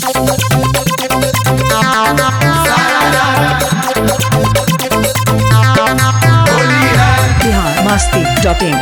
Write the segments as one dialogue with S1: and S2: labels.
S1: biharmasti.in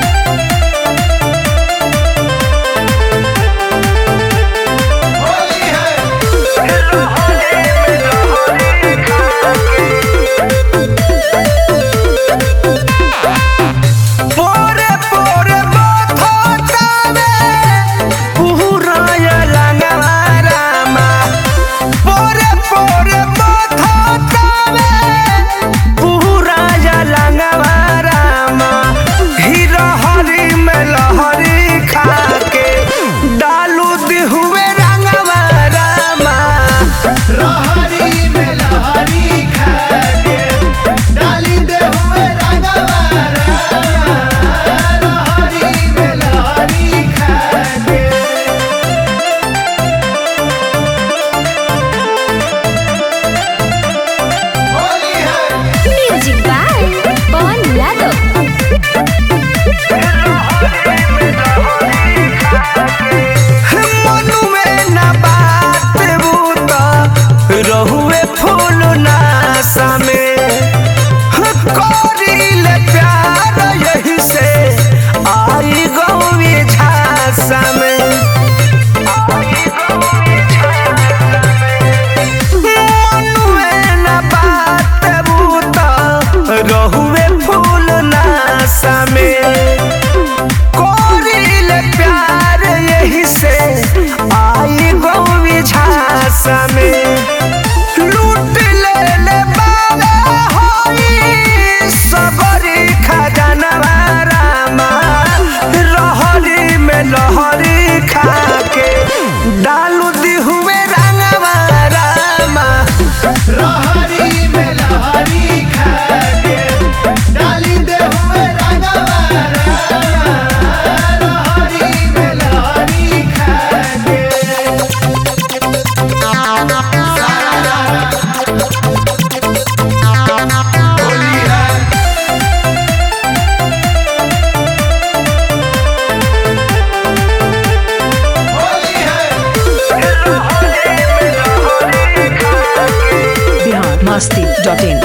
S1: biharmasti.in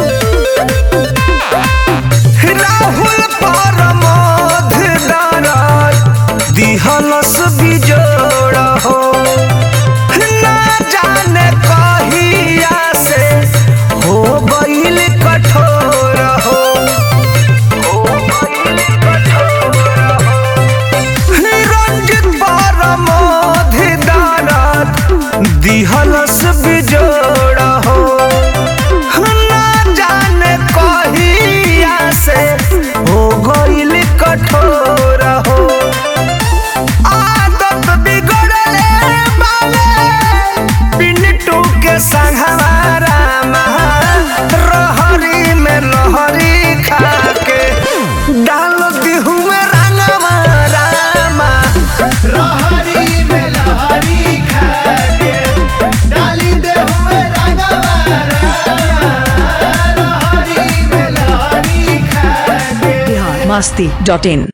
S2: Rahul परमोध दरद दिहलस बिजोड़ हो ना जाने कहिया से हो गइल कठोर हो रंजित परमोध दरद दिहलस बिजोड़ हो हो गइल कठोर हो आदत बिगड़ले बाले पिंटू के संघवारा रहरी में लहरी खा के डाल दिहु में रंगवा रामा रहरी में लहरी खा के डाली देहु में रंगवा
S1: biharmasti.in